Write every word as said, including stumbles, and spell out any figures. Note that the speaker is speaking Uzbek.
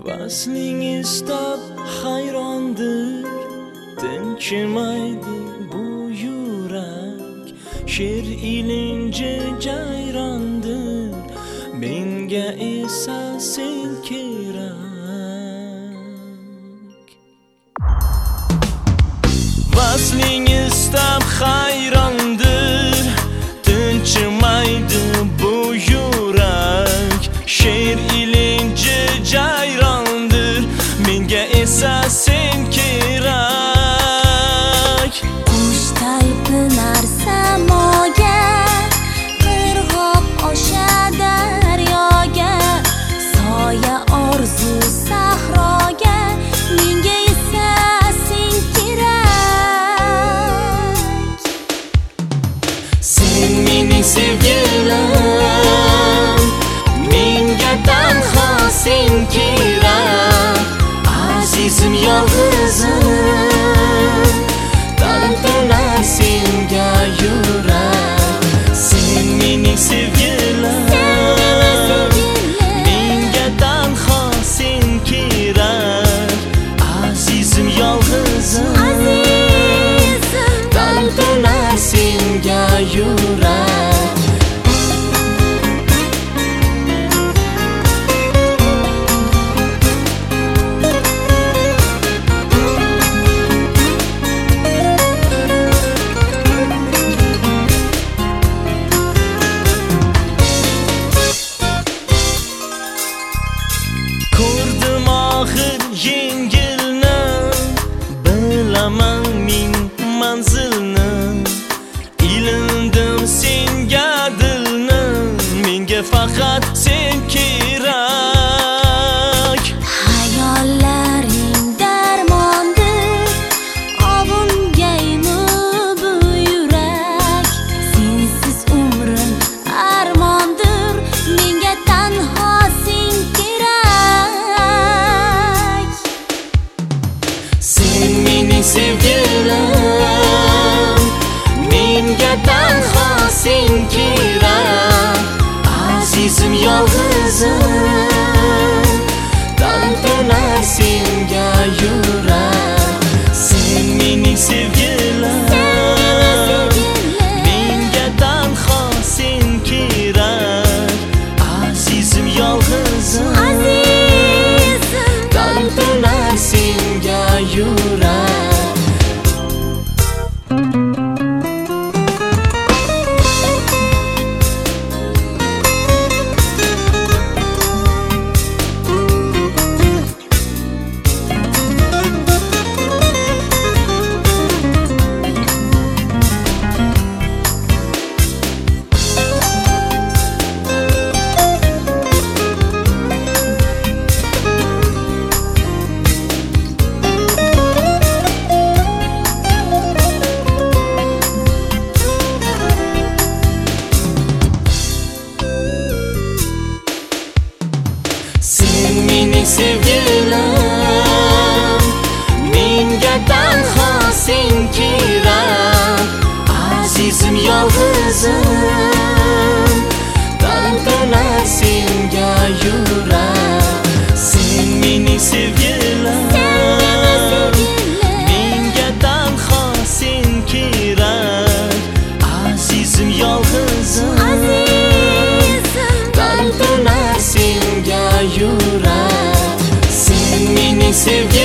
Vasling istab hayrondir, tinchimaydi bu yurak. She'r ilinji jayrondir, menga esa sen kerak. Vasling istab hayrondir, tinchimaydi bu yurak. She'r ilinji jayrondir, menga esa sen kerak. Qush talpinar samoga, qirg'oq oshadi daryoga, soya orzu sahroga, menga esa sen kerak. Sen mening sevgilim, menga tanho sen kerak. Azizim yolg'izim, talpinar senga yurak. Sen mening sevgilim, menga tanho sen kerak. Azizim yolg'izim, talpinar senga yurak. Ko'rdim oxir yengilni, bilaman ming manzilni. Ilindim senga dilni, menga faqat sen kerak. Hayollaring darmondir, ovungaymi bu yurak. Sensiz umrim armondir, menga tanho sen kerak. Sen mening sevgilim, menga tanho sen kerak. Azizim yolg'izim, talpinar senga yurak. Sen mening sevgilim, menga tanho sen kerak. Azizim yolg'izim, talpinar senga yurak. Sen mening sevgilim, menga tanho sen kerak. Azizim yolg'izim, talpinar senga yurak. Sen mening sevgilim, menga tanho sen kerak. Azizim yolg'izim, talpinar senga yurak. Sen mening sevgilim,